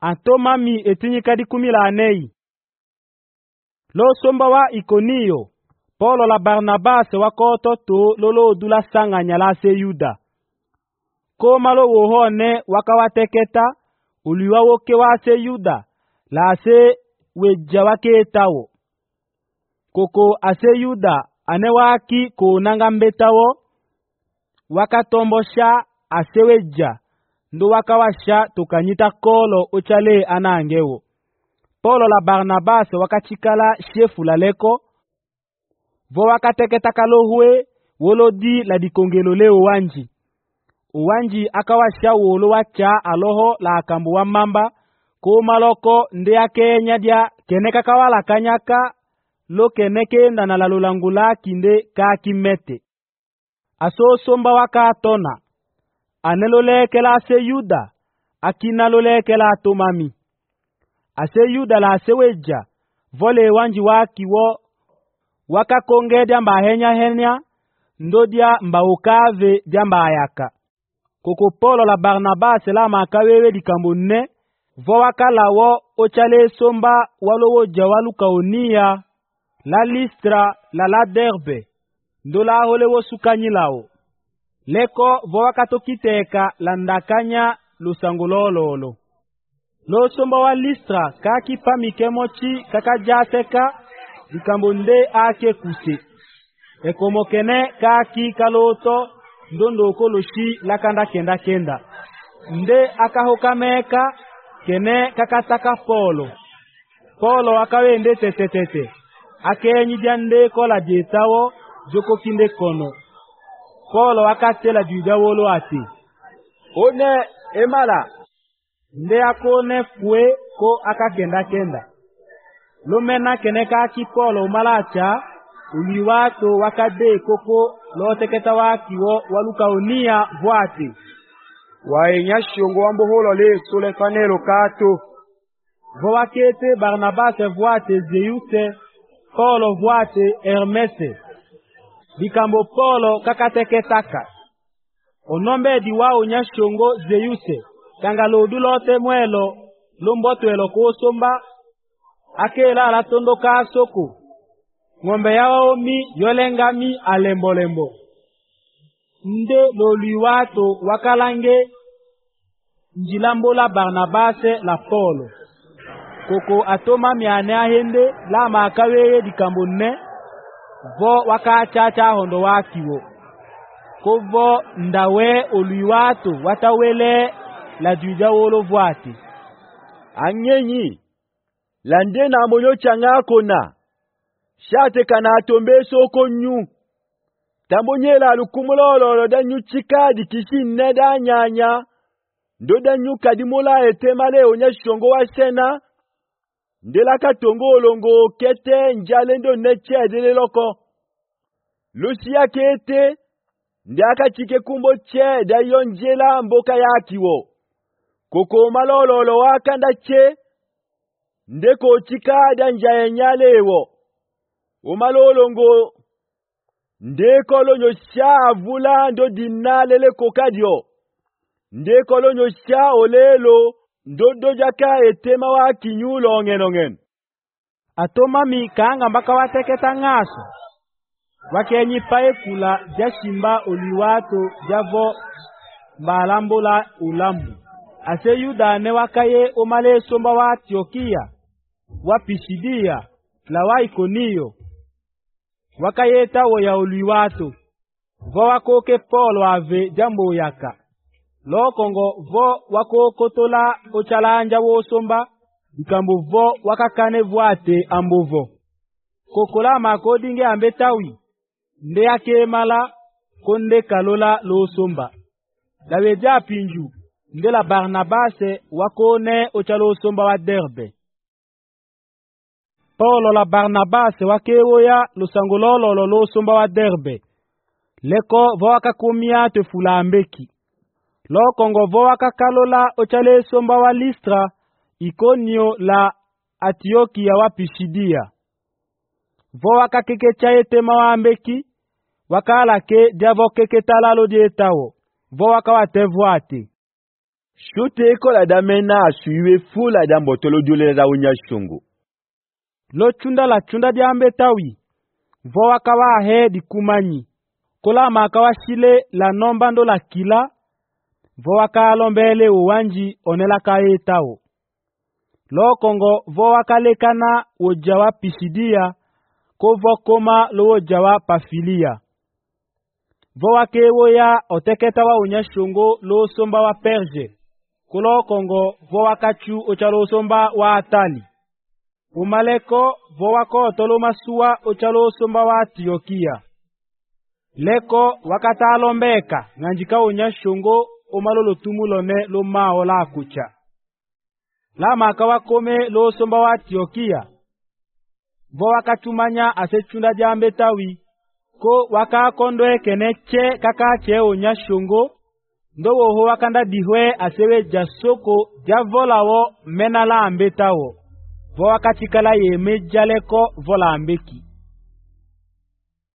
Antomami etinyika di 14. Lo somba wa Ikonio, Paulo la Barnabase wakoto to lolo dula sanganya la se Yuda. Koma lo wohone wakawateketa, uliwa woke wa se Yuda, la se weja wake etawo. Koko ase Yuda, ane waki ko nangambetawo, wakatombosha ase weja, ndo wakawasha tukanyita kolo uchale anangewo. Paulo la Barnabase wakachikala shefu la leko, vo wakateketa kalohwe, wolodi la dikongelo leo wanji. Uwanji akawasha wolo wacha aloho la akambu wa mamba, kumaloko ndia kenya dia keneka kawala kanyaka, lo keneke ndanalulangula kinde kakimete. Aso somba wakatona, anelolekela ase Yuda, akinalolekela atomami. Ase Yuda la ase weja, vole wanji wakiwo, wakakonge dia mba henya, ndo dia mba ukave dia mba ayaka. Koko Paulo la Barnabase la makawewe dikambo ne, vo wakalawo ochale somba walowo jawalu kaonia, la Listra la Derbe, ndo la holewo sukanyilao. Leko vo wakatokiteka la ndakanya lusangulololo. Lo somba wa Listra kaki pamikemochi kakajateka dikambo nde ake kuse. Ekomokene kaki kaloto ndondo koloshi lakanda kenda. Nde akahokameka kene kakataka Paulo. Paulo akawende tete. Akenyi diande kola jetawo joko kinde kono. Paulo akatela juda wolo ati. One emala. Nde akone fue ko akakenda. Lumena kene kaki Paulo malacha. Uliwato wakade koko loteketa wakiwo walukaonia vuati. Waenyashiongo wamboholo le sole fanelo kato. Voakete Barnabase vuate Zeuse, Paulo vuate Hermese. Dikambo Paulo kakateketaka. Onombe diwao nyashiongo Zeuse, kangalodu lote mwelo, lomboto elo kosomba, akela la tondo ka soko. Ngombe yao mi yolengami alembo. Nde loliwato wakalange njilambo la Barnabase la Paulo. Koko atoma miane ahende la makaweye dikambo ne, vo wakachacha hondo wakiwo. Kovo ndawe oliwato watawele la juja wolo vuati. Anyenyi, lande na monyo changako na. Shate kana atombe soko nyu. Tambonyela alukumulolo danyu chikadi kishine da nyanya. Ndo danyu kadimola etemale onyashongo wa sena. Ndela katongo olongo kete njale ndo neche edele loko. Lucia kete. Ndaka chike kumbo che da yonjela mboka yakiwo. Koko malolo wakanda che. Ndeko chikada njaye nyalewo. Umalolongo ndeko lonyo sha avula ndo dinalele kokadio. Ndeko lonyo sha olelo ndo dojaka etema wa kinyulo ngenongen. Atomami kanga mbaka wateketa ngaso. Wakenyi pae kula jashimba oliwato javo mbalambola ulambu. Ase Yuda ne wakaye omale somba wa Antiokia, wa Pisidia, la wa Ikonio. Wakayeta wo ya oliwato. Vo wakoke Paulo ave jambo yaka. Lokongo vo wakokotola ochalanja wo somba. Dikambo vo wakakane vuate ambovo. Kokola makodinge ambetawi. Nde yake mala konde kalola lo somba. Daweja pinju. Nde la Barnabase wakone ochalo somba wa Derbe. Paulo la Barnabase wakewoya lusangulolo lo somba wa Derbe. Leko vo wakakumia te fulambeki. Lokongo vo wakakalola ochale somba wa Listra, Ikonio la Antiokia wa Pisidia. Vo wakakekecha etema wa ambeki, wakala ke diavo keketala lo dietawo. Vo wakawatevuate. Shute kola damena asuiwe fula dambotolo jule da unya shungu. Lo chunda la chunda diambe tawi. Vo wakawa he di kumanyi. Kola makawa shile la nombando la kila. Vo waka lombele uwanji onela kae tao. Lo kongo vo wakalekana ujawa pisidia. Ko vo koma lo ujawa pafilia. Vo wakewo ya oteketa wa unya shungu lo somba wa Perge. Kulo kongo vo wakachu ochalo somba wa Atali. Umaleko vo wako tolo masua ochalo somba wa Antiokia. Leko wakata lombeka nganjika unya shungu umalolo tumulone lo mao la kucha. La makawa kome lo somba wa Antiokia. Vo wakatumanya asechunda jambe tawi. Ko waka kondwe keneche kaka che unya shungu. Ndo woho wakanda dihwe asewe jasoko javola wo menala ambeta wo. Vo wakatikala ye mejaleko vola ambeki.